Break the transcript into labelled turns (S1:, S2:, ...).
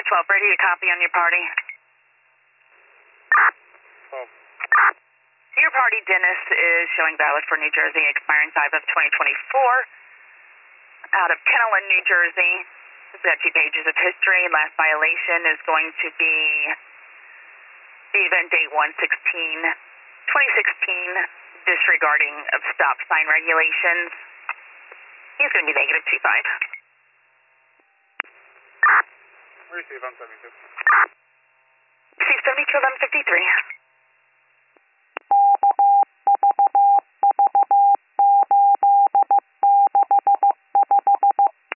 S1: 512, ready to copy on your party.
S2: Oh.
S1: Your party, Dennis, is showing valid for New Jersey, expiring 5 of 2024. Out of Kennelin, New Jersey. We've got 2 pages of history. Last violation is going to be the event date 1/16/2016, disregarding of stop sign regulations. He's going to be negative 25.
S2: Receive on 72.
S1: Receive 72, 1153.